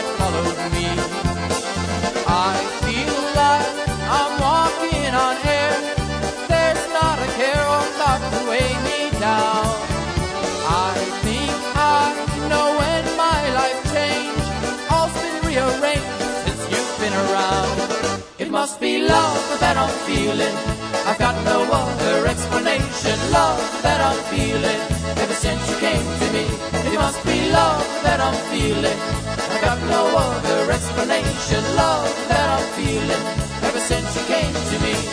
that followed me. I feel like I'm walking on air. There's not a care or thought to weigh me down. I think I know when my life changed. All's been rearranged since you've been around. It must be love that I'm feeling. I've got no other explanation. Love that I'm feeling ever since you came to me. It must be love that I'm feeling. I've got no other explanation. Love that I'm feeling ever since you came to me.